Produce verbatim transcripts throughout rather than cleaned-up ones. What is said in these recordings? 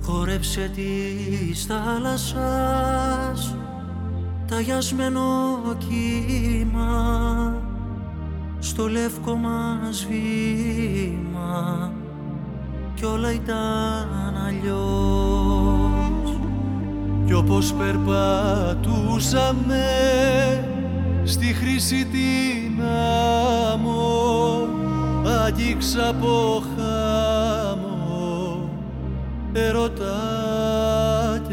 χόρεψε της θάλασσας ταγιασμένο κύμα στο λεύκο μας βήμα κι όλα ήταν αλλιώς. Κι όπως περπατούσαμε στη χρυσή την άμμο, άγγιξα από χάμω ερωτά και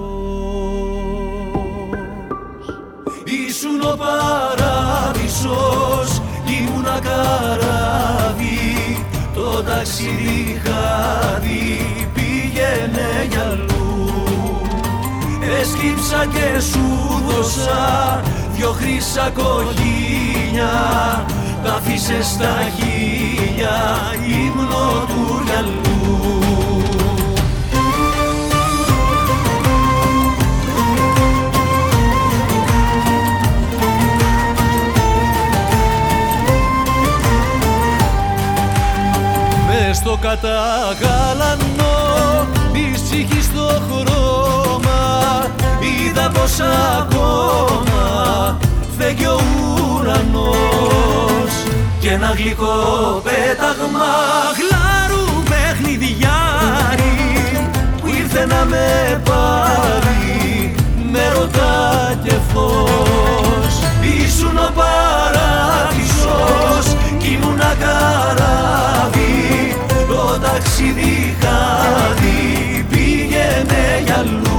φως. Ήσουν ο παράδεισος κι ήμουνα καράβι, το ταξίδι χάδι πήγαινε για αλλού. Έσκυψα και σου δώσα δυο χρύσα κοχύνια, τα άφησες στα χείλια ύμνο του γυαλού. Μες στο καταγάλανο της ψυχής στο χρώμα είδα πως ακόμα φέγγει ο ουρανός κι ένα γλυκό πέταγμα γλάρου παιχνιδιάρι που ήρθε να με πάρει με ρωτά και φως. Ήσουν ο παράδεισος κι ήμουνα καράβι, το ταξίδι χάδι πήγαινε για αλλού.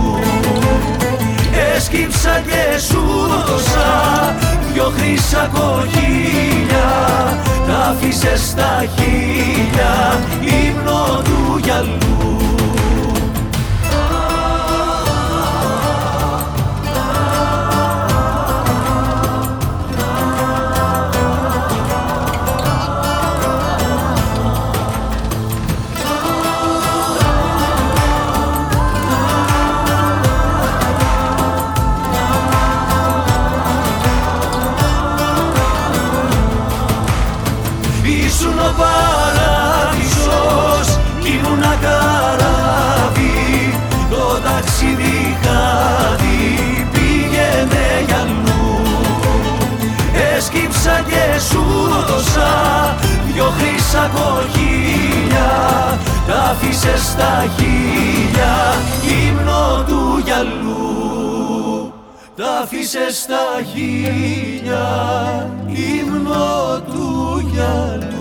Έσκυψα και σου δώσα δυο χρύσα κοχύλια, τα άφησες στα χείλια ύμνο του γυαλού. Ήσουν ο παράδεισος κι ήμουνα καράβι, το ταξίδι χάδι πήγαινε για αλλού. Έσκυψα και σου δώσα δυο χρύσα κοχύλια, τα άφησες στα χείλια ύμνο του γυαλού. Τα άφησες στα χείλια ύμνο του γυαλού.